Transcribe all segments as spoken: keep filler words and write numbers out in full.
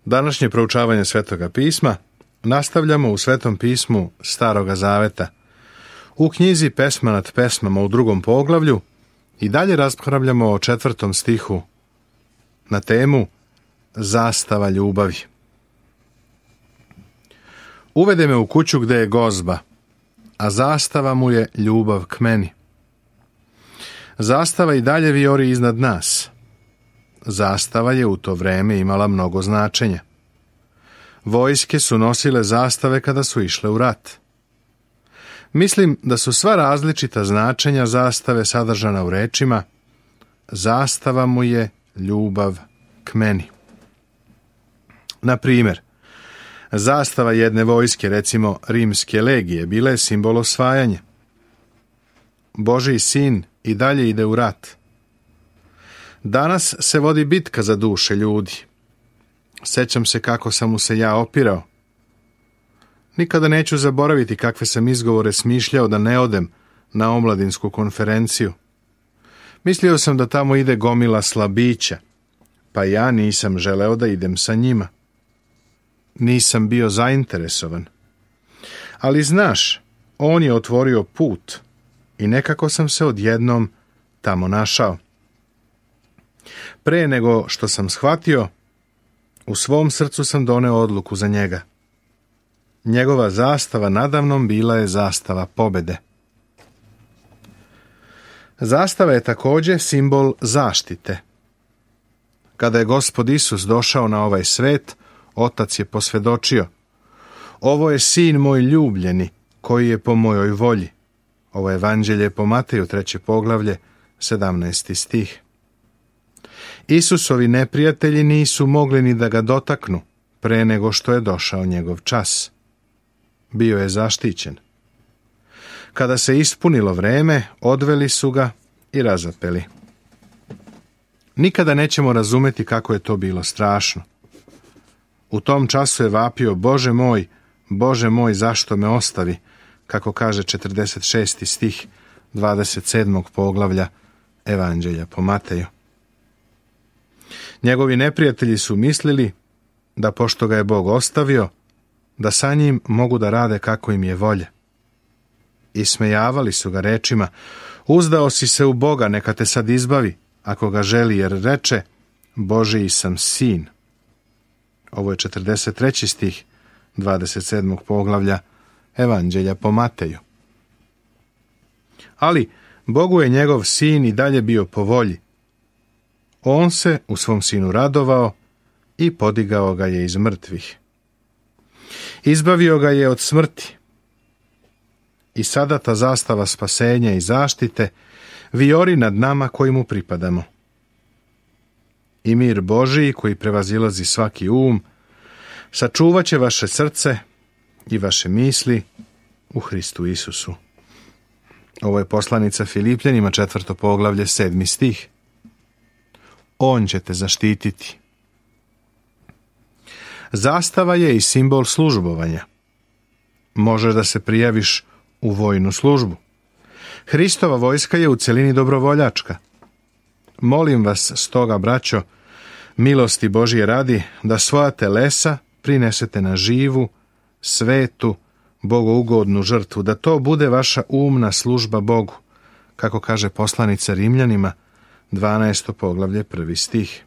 Današnje proučavanje Svetoga pisma nastavljamo u Svetom pismu Staroga Zaveta. U knjizi Pesma nad pesmama u drugom poglavlju i dalje raspravljamo o četvrtom stihu na temu Zastava ljubavi. Uvede me u kuću gde je gozba, a zastava mu je ljubav k meni. Zastava i dalje vijori iznad nas. Zastava je u to vreme imala mnogo značenja. Vojske su nosile zastave kada su išle u rat. Mislim da su sva različita značenja zastave sadržana u rečima zastava mu je ljubav k meni. Na primjer, zastava jedne vojske, recimo rimske legije, bila je simbol osvajanja. Božji sin i dalje ide u rat. Danas se vodi bitka za duše ljudi. Sećam se kako sam mu se ja opirao. Nikada neću zaboraviti kakve sam izgovore smišljao da ne odem na omladinsku konferenciju. Mislio sam da tamo ide gomila slabića, pa ja nisam želeo da idem sa njima. Nisam bio zainteresovan. Ali znaš, on je otvorio put i nekako sam se odjednom tamo našao. Pre nego što sam shvatio, u svom srcu sam doneo odluku za njega. Njegova zastava nadamnom bila je zastava pobede. Zastava je također simbol zaštite. Kada je Gospod Isus došao na ovaj svet, Otac je posvjedočio: ovo je sin moj ljubljeni, koji je po mojoj volji. Ovo je Evanđelje po Mateju, treće poglavlje, sedamnaesti stih. Isusovi neprijatelji nisu mogli ni da ga dotaknu pre nego što je došao njegov čas. Bio je zaštićen. Kada se ispunilo vreme, odveli su ga i razapeli. Nikada nećemo razumeti kako je to bilo strašno. U tom času je vapio: Bože moj, Bože moj, zašto me ostavi, kako kaže četrdeset šesti stih dvadeset sedmog poglavlja Evanđelja po Mateju. Njegovi neprijatelji su mislili da pošto ga je Bog ostavio, da sa njim mogu da rade kako im je volja. Ismejavali su ga rečima: uzdao si se u Boga, neka te sad izbavi, ako ga želi, jer reče: Božiji sam sin. Ovo je četrdeset treći stih dvadeset sedmog poglavlja Evanđelja po Mateju. Ali Bogu je njegov sin i dalje bio po volji. On se u svom sinu radovao i podigao ga je iz mrtvih. Izbavio ga je od smrti. I sada ta zastava spasenja i zaštite vijori nad nama koji mu pripadamo. I mir Božiji, koji prevazilazi svaki um, sačuvat će vaše srce i vaše misli u Hristu Isusu. Ovo je poslanica Filipljanima, četvrto poglavlje, sedmi stih. On će te zaštititi. Zastava je i simbol službovanja. Možeš da se prijaviš u vojnu službu. Hristova vojska je u celini dobrovoljačka. Molim vas stoga, braćo, milosti Božje radi, da svoja telesa prinesete na živu, svetu, bogougodnu žrtvu, da to bude vaša umna služba Bogu, kako kaže poslanica Rimljanima, dvanaesto poglavlje, prvi stih.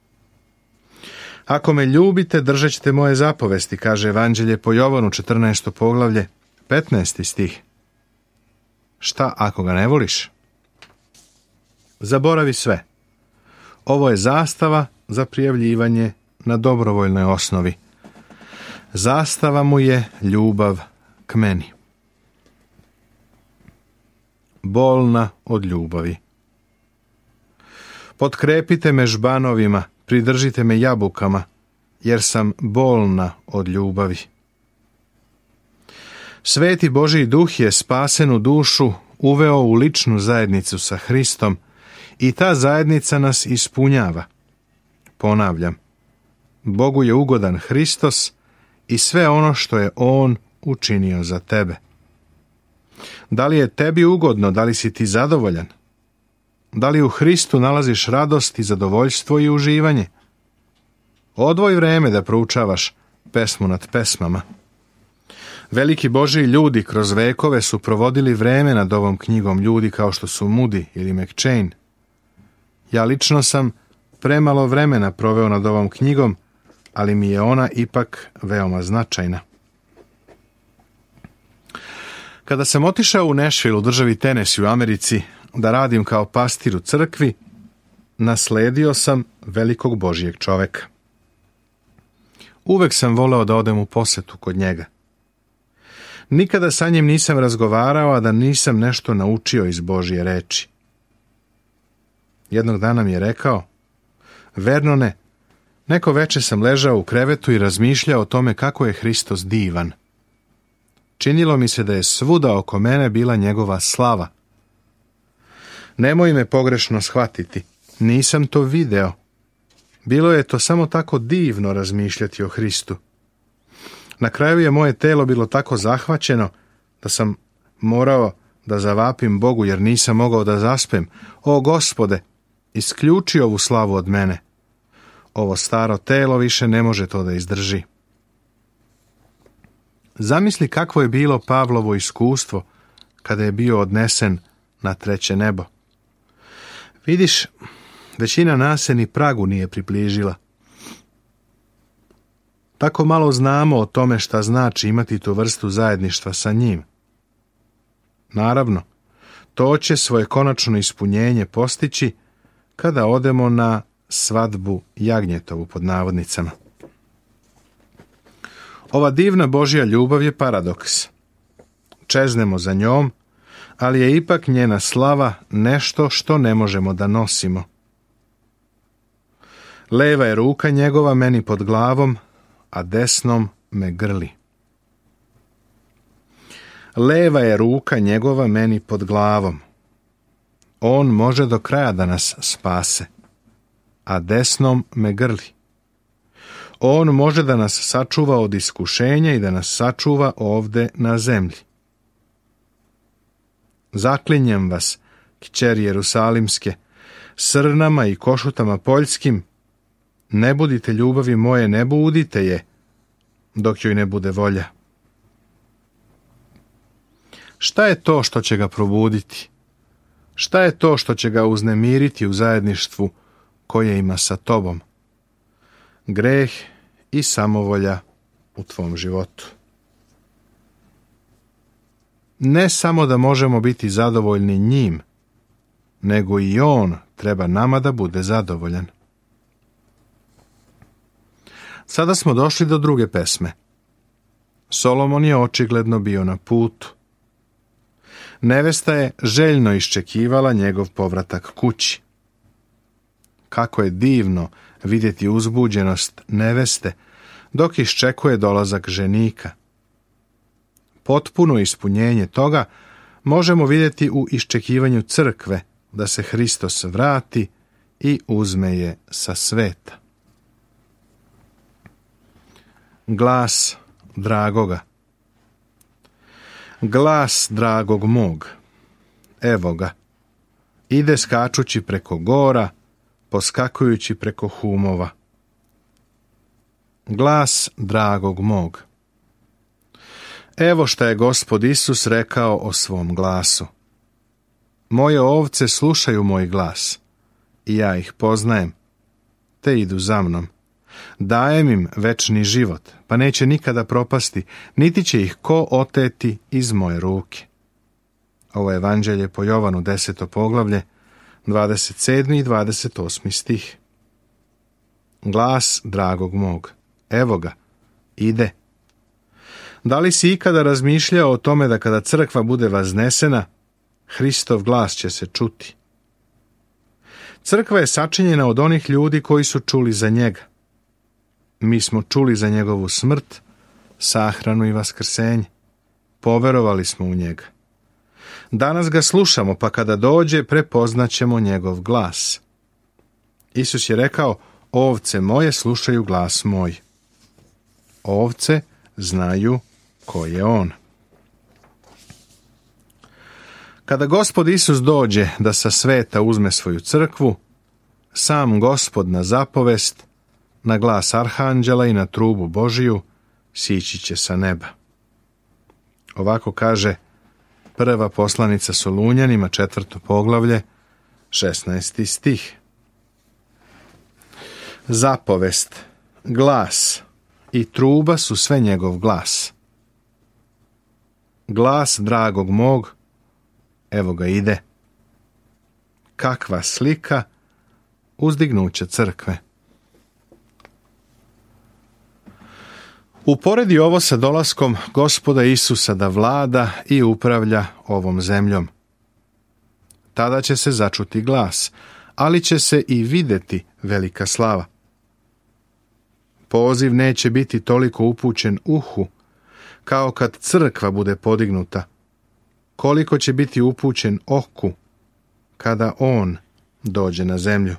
Ako me ljubite, držat ćete moje zapovesti, kaže Evanđelje po Jovanu, četrnaesto poglavlje, petnaesti stih. Šta ako ga ne voliš? Zaboravi sve. Ovo je zastava za prijavljivanje na dobrovoljnoj osnovi. Zastava mu je ljubav k meni. Bolna od ljubavi. Potkrepite me žbanovima, pridržite me jabukama, jer sam bolna od ljubavi. Sveti Božji duh je spasenu dušu uveo u ličnu zajednicu sa Hristom i ta zajednica nas ispunjava. Ponavljam, Bogu je ugodan Hristos i sve ono što je On učinio za tebe. Da li je tebi ugodno, da li si ti zadovoljan? Da li u Hristu nalaziš radost i zadovoljstvo i uživanje? Odvoj vreme da proučavaš pesmu nad pesmama. Veliki Božji ljudi kroz vekove su provodili vreme nad ovom knjigom, ljudi kao što su Moody ili McChain. Ja lično sam premalo vremena proveo nad ovom knjigom, ali mi je ona ipak veoma značajna. Kada sam otišao u Nashville u državi Tennessee u Americi da radim kao pastir u crkvi, nasledio sam velikog Božjeg čoveka. Uvek sam voleo da odem u posetu kod njega. Nikada sa njim nisam razgovarao, a da nisam nešto naučio iz Božje reči. Jednog dana mi je rekao: Vernone, neko veče sam ležao u krevetu i razmišljao o tome kako je Hristos divan. Činilo mi se da je svuda oko mene bila njegova slava. Nemoj me pogrešno shvatiti, nisam to video. Bilo je to samo tako divno razmišljati o Hristu. Na kraju je moje telo bilo tako zahvaćeno da sam morao da zavapim Bogu jer nisam mogao da zaspem. O Gospode, isključi ovu slavu od mene. Ovo staro telo više ne može to da izdrži. Zamisli kakvo je bilo Pavlovo iskustvo kada je bio odnesen na treće nebo. Vidiš, većina nas se ni pragu nije približila. Tako malo znamo o tome šta znači imati tu vrstu zajedništva sa njim. Naravno, to će svoje konačno ispunjenje postići kada odemo na svadbu jagnjetovu pod navodnicama. Ova divna Božja ljubav je paradoks. Čeznemo za njom, ali je ipak njena slava nešto što ne možemo da nosimo. Leva je ruka njegova meni pod glavom, a desnom me grli. Leva je ruka njegova meni pod glavom. On može do kraja da nas spase, a desnom me grli. On može da nas sačuva od iskušenja i da nas sačuva ovde na zemlji. Zaklinjem vas, kćeri Jerusalimske, srnama i košutama poljskim, ne budite ljubavi moje, ne budite je, dok joj ne bude volja. Šta je to što će ga probuditi? Šta je to što će ga uznemiriti u zajedništvu koje ima sa tobom? Greh i samovolja u tvom životu. Ne samo da možemo biti zadovoljni njim, nego i on treba nama da bude zadovoljan. Sada smo došli do druge pesme. Solomon je očigledno bio na putu. Nevesta je željno iščekivala njegov povratak kući. Kako je divno vidjeti uzbuđenost neveste dok iščekuje dolazak ženika. Potpuno ispunjenje toga možemo vidjeti u iščekivanju crkve da se Hristos vrati i uzme je sa sveta. Glas dragoga. Glas dragog mog. Evo ga. Ide skačući preko gora, poskakujući preko humova. Glas dragog mog. Evo šta je Gospod Isus rekao o svom glasu. Moje ovce slušaju moj glas, i ja ih poznajem, te idu za mnom. Dajem im večni život, pa neće nikada propasti, niti će ih ko oteti iz moje ruke. Ovo je Evanđelje po Jovanu, deseto poglavlje, dvadeset sedmi i dvadeset osmi stih. Glas dragog mog. Evo ga, ide. Da li si ikada razmišljao o tome da kada crkva bude vaznesena, Hristov glas će se čuti? Crkva je sačinjena od onih ljudi koji su čuli za njega. Mi smo čuli za njegovu smrt, sahranu i vaskrsenje. Poverovali smo u njega. Danas ga slušamo, pa kada dođe, prepoznaćemo njegov glas. Isus je rekao, ovce moje slušaju glas moj. Ovce znaju ko je on. Kada Gospod Isus dođe da sa sveta uzme svoju crkvu, sam Gospod na zapovest na glas arhanđela i na trubu Božiju sići će sa neba. Ovako kaže prva poslanica Solunjanima, četvrto poglavlje, šesnaesti stih. Zapovest, glas i truba su sve njegov glas. Glas dragog mog, evo ga ide. Kakva slika uzdignuća crkve. Uporedi ovo sa dolaskom Gospoda Isusa da vlada i upravlja ovom zemljom. Tada će se začuti glas, ali će se i videti velika slava. Poziv neće biti toliko upućen uhu, kao kad crkva bude podignuta, koliko će biti upućen oku, kada on dođe na zemlju.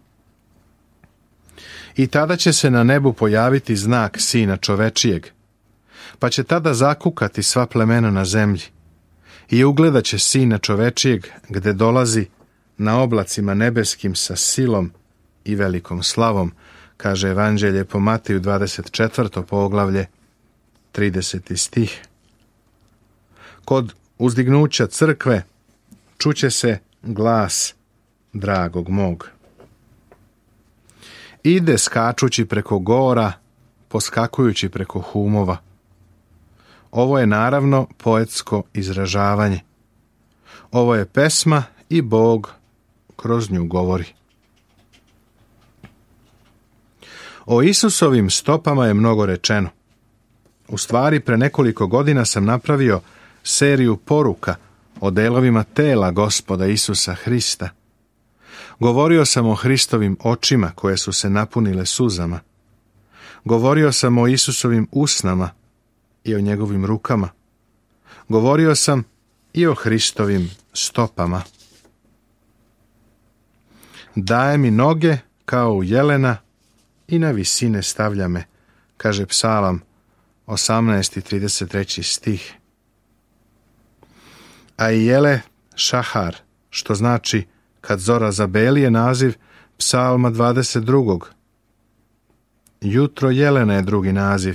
I tada će se na nebu pojaviti znak Sina čovečijeg, pa će tada zakukati sva plemena na zemlji i ugledat će Sina čovečijeg gde dolazi na oblacima nebeskim sa silom i velikom slavom, kaže Evanđelje po Mateju dvadeset četvrto poglavlje, trideseti stih. Kod uzdignuća crkve čuće se glas dragog mog. Ide skačući preko gora, poskakujući preko humova. Ovo je naravno poetsko izražavanje. Ovo je pesma i Bog kroz nju govori. O Isusovim stopama je mnogo rečeno. U stvari, pre nekoliko godina sam napravio seriju poruka o delovima tela Gospoda Isusa Hrista. Govorio sam o Hristovim očima koje su se napunile suzama. Govorio sam o Isusovim usnama i o njegovim rukama. Govorio sam i o Hristovim stopama. Daje mi noge kao u jelena i na visine stavlja me, kaže Psalam osamnaesti trideset treći stih. A i jele šahar, što znači kad zora zabeli, je naziv Psalma dvadeset drugog. Jutro jelena je drugi naziv.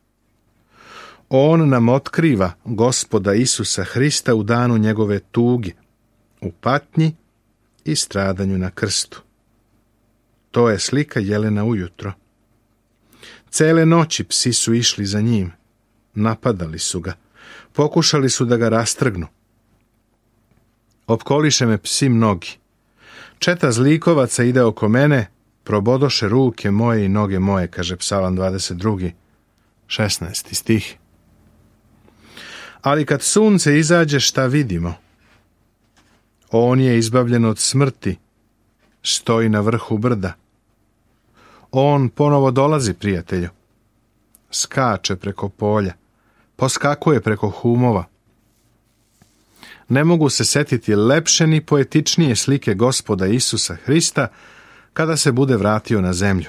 On nam otkriva Gospoda Isusa Hrista u danu njegove tuge, u patnji i stradanju na krstu. To je slika jelena ujutro. Cele noći psi su išli za njim, napadali su ga, pokušali su da ga rastrgnu. Opkoliše me psi mnogi. Četa zlikovaca ide oko mene, probodoše ruke moje i noge moje, kaže Psalam dvadeset drugi, šesnaesti stih. Ali kad sunce izađe, šta vidimo? On je izbavljen od smrti, stoji na vrhu brda. On ponovo dolazi, prijatelju. Skače preko polja, poskakuje preko humova. Ne mogu se setiti lepše ni poetičnije slike Gospoda Isusa Hrista kada se bude vratio na zemlju.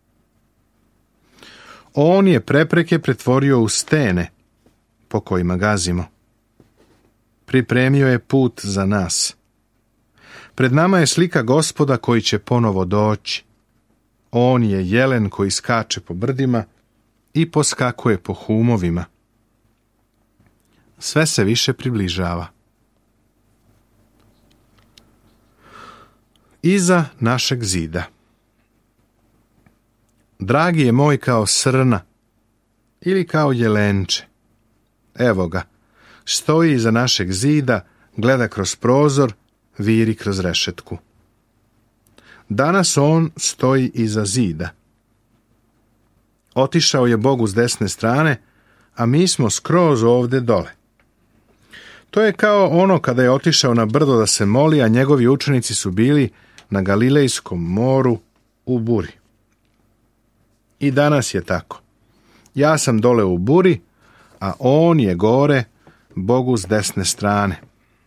On je prepreke pretvorio u stene po kojima gazimo. Pripremio je put za nas. Pred nama je slika Gospoda koji će ponovo doći. On je jelen koji skače po brdima i poskakuje po humovima. Sve se više približava. Iza našeg zida. Dragi je moj kao srna ili kao jelenče. Evo ga, stoji iza našeg zida, gleda kroz prozor, viri kroz rešetku. Danas on stoji iza zida. Otišao je Bogu s desne strane, a mi smo skroz ovde dole. To je kao ono kada je otišao na brdo da se moli, a njegovi učenici su bili na Galilejskom moru u buri. I danas je tako. Ja sam dole u buri, a on je gore, Bogu s desne strane.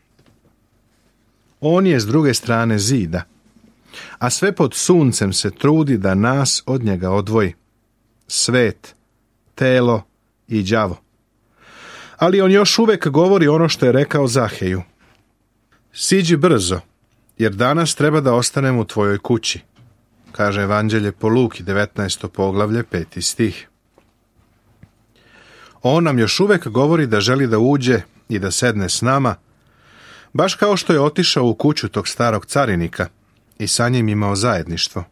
On je s druge strane zida, a sve pod suncem se trudi da nas od njega odvoji. Svet, telo i đavo. Ali on još uvek govori ono što je rekao Zaheju. Siđi brzo, jer danas treba da ostanem u tvojoj kući. kaže Evanđelje po Luki, devetnaesto poglavlje, peti stih. On nam još uvek govori da želi da uđe i da sedne s nama, baš kao što je otišao u kuću tog starog carinika i sa njim imao zajedništvo.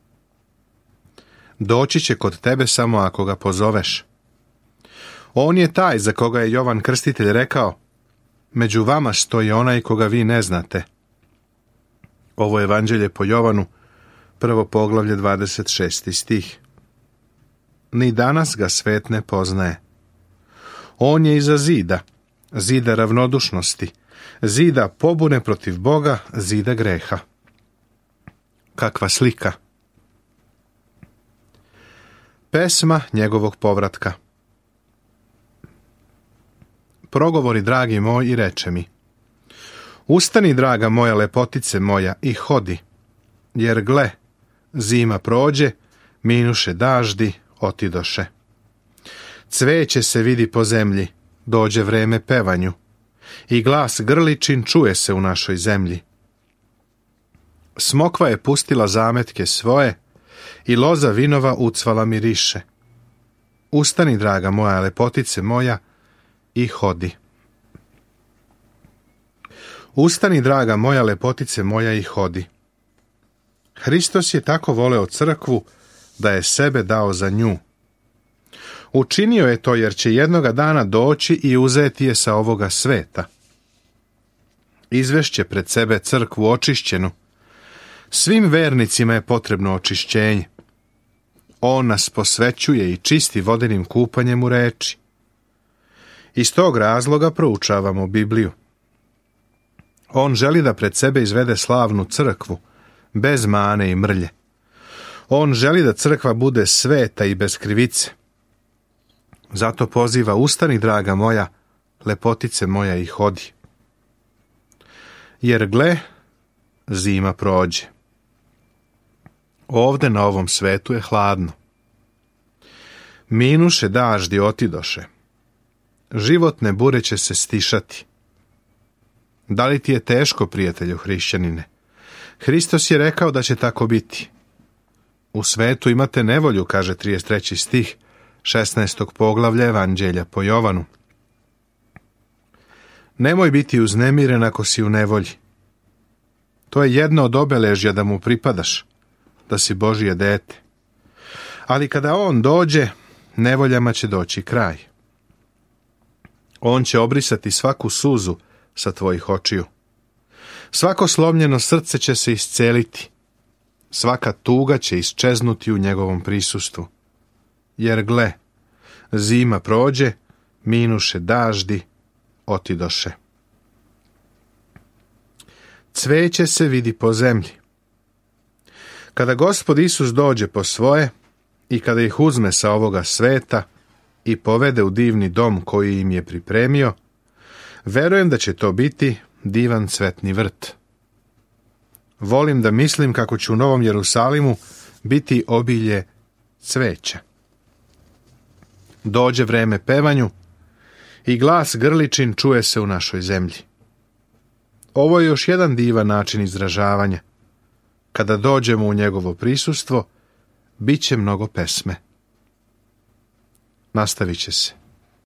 Doći će kod tebe samo ako ga pozoveš. On je taj za koga je Jovan Krstitelj rekao: među vama stoji onaj koga vi ne znate. Ovo je Evanđelje po Jovanu, prvo poglavlje, dvadeset šesti stih. Ni danas ga svet ne poznaje. On je iza zida, zida ravnodušnosti, zida pobune protiv Boga, zida greha. Kakva slika! Pesma njegovog povratka. Progovori, dragi moj, i reče mi: ustani, draga moja lepotice moja, i hodi, jer gle, zima prođe, minuše daždi, otidoše. Cveće se vidi po zemlji, dođe vreme pevanju, i glas grličin čuje se u našoj zemlji. Smokva je pustila zametke svoje, i loza vinova ucvala miriše. Ustani, draga moja lepotice moja, i hodi. Ustani, draga moja lepotice moja, i hodi. Hristos je tako voleo crkvu da je sebe dao za nju. Učinio je to jer će jednoga dana doći i uzeti je sa ovoga sveta. Izvešće pred sebe crkvu očišćenu. Svim vernicima je potrebno očišćenje. On nas posvećuje i čisti vodenim kupanjem u reči. Iz tog razloga proučavamo Bibliju. On želi da pred sebe izvede slavnu crkvu, bez mane i mrlje. On želi da crkva bude sveta i bez krivice. Zato poziva: ustani, draga moja, lepotice moja, i hodi. Jer gle, zima prođe. Ovde na ovom svetu je hladno. Minuše daždi, otidoše. Životne bure će se stišati. Da li ti je teško, prijatelju hrišćanine? Hristos je rekao da će tako biti. U svetu imate nevolju, kaže trideset treći stih šesnaestog poglavlja Evanđelja po Jovanu. Nemoj biti uznemiren ako si u nevolji. To je jedno od obeležja da mu pripadaš, da si Božije dete. Ali kada on dođe, nevoljama će doći kraj. On će obrisati svaku suzu sa tvojih očiju. Svako slomljeno srce će se isceliti. Svaka tuga će isčeznuti u njegovom prisustvu. Jer gle, zima prođe, minuše daždi, otidoše. Cveće se vidi po zemlji. Kada Gospod Isus dođe po svoje i kada ih uzme sa ovoga sveta i povede u divni dom koji im je pripremio, verujem da će to biti divan cvetni vrt. Volim da mislim kako će u Novom Jerusalimu biti obilje cveća. Dođe vreme pevanju i glas grličin čuje se u našoj zemlji. Ovo je još jedan divan način izražavanja. Kada dođemo u njegovo prisustvo, bit će mnogo pesme. Nastavit će se.